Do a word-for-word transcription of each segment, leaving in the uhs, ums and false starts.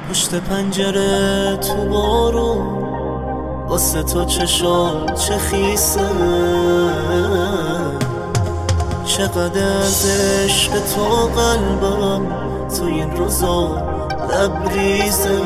پشت پنجره تو بارون واسه تو چشام چه خیسه، چقدر از عشق تو قلبم تو این روزا لبریزه.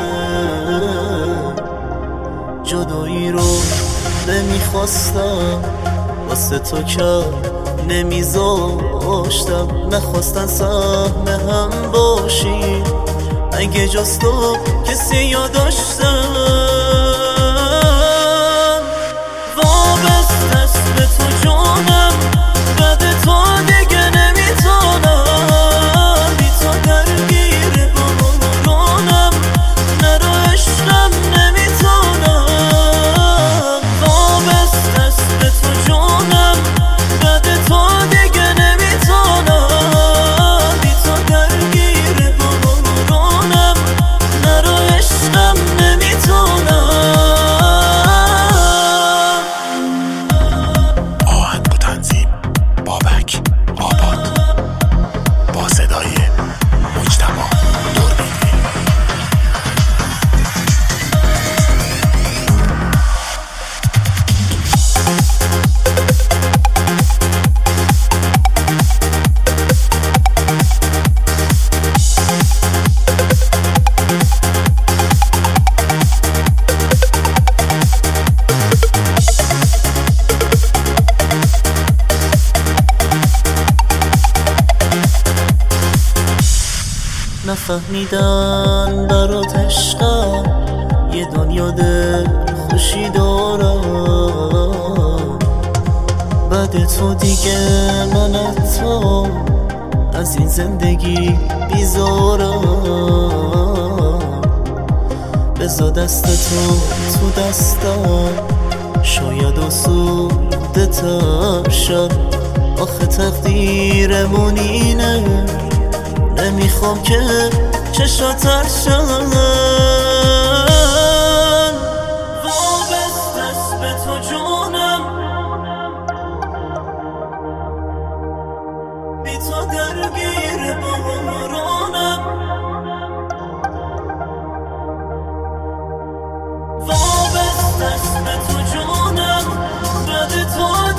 جدایی رو نمیخواستم واسه تو کرد نمیذاشتم، نخواستن سهم هم باشی اگه جز تو کسی یاداشتم. وابسته است به تو جانم، بعد تو دیگه نمیتونم، بی تو درگیر بارونم، نرو عشقم نمیتونم. وابسته است به تو جانم، بعد تو دیگه نمیتونم، بی تو درگیر بارونم، نرو عشقم نمیتونم. آهنگ و تنظیم بابک آباد با صدای مجتبی دوربینی. نفهمیدن برات عشقم یه دنیا دل خوشی دارم، بعد تو دیگه من تو از این زندگی بیزارم. بذار دست تو تو دستم، شاید آسوده تر شد، آخه تقدیرمون اینه، نمیخوام که چشات تر شن. وابسته است به تو جانم، بی تو درگیر بارونم. وابسته است به تو جانم، بعد تو